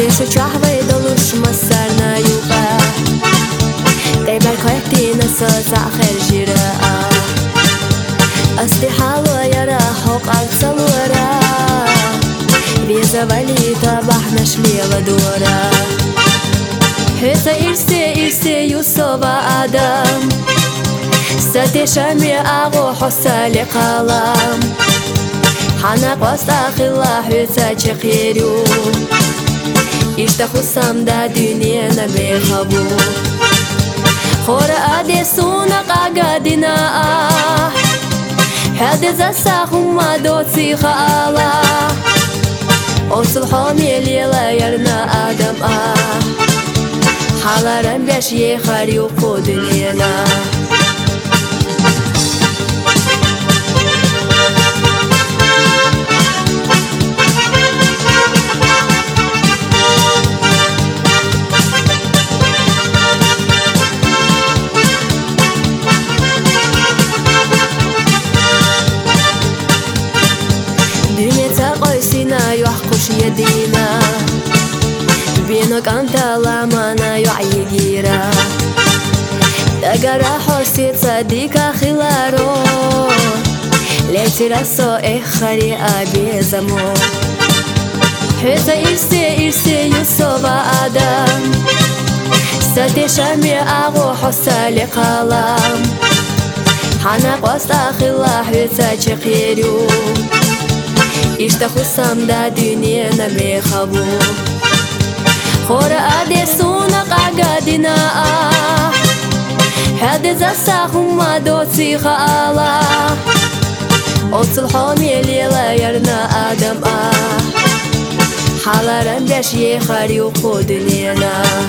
Su ciahvai dalush masarna yuqa Daibar koyaktina soza khair jira'a Asti halwa yara hoq al-salwara Biza valita bahna shliwa dora Heta irse yusova adam Sati shami aghu hussa liqalam Hanak wasta khilla hüta chiqiru İştahusam da dünyana behabu Khora adesuna qagadina Hadi zasahuma dotsi khala Osul hamil yela yarna adam Halaran beş yekhar yuqu dünyana يحقش يدينا بينك أنت لمانا يعيقيرا تقرا حسيت صديقا خلارو ليتي رسو إخري أبي زمو حيث إرسي يوسف آدم ستي شمي أغو حسا لقلم حنق وسط خلا حيث شقيرو İştahusam da dünyana behabu Khora adesuna qagadina Hadi zasahuma dotsi khala Otul hamil yela yarna adam Halaran beş yekhar yuqu dünyana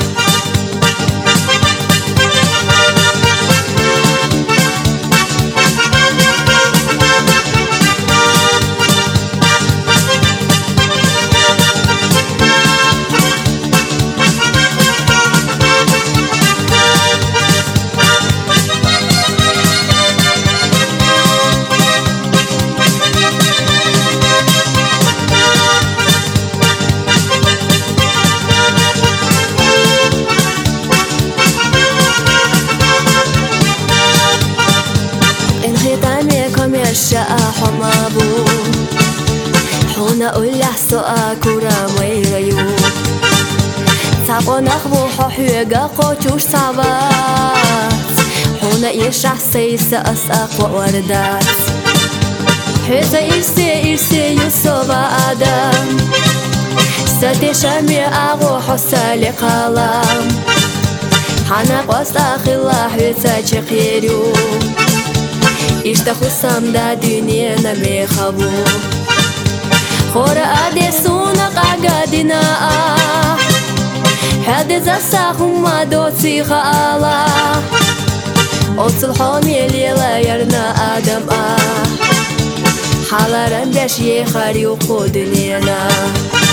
الشقا حمابو حونا أوله سؤا كورا ميريو ساقو نخبو حوغا قوتوش صعبات حونا يشع سيسا أساق ووردات حيثا إرسي يوسف آدم ستي شمي أغو حسا لقلم حنق وسط خلا حيثا شقيرو İştahusam da dünyana behabu Khora adesuna qagadina Hadi zasahuma dotsi khala Otul hamil yela yarna adam Halaran beş yekhar yuqu dünyana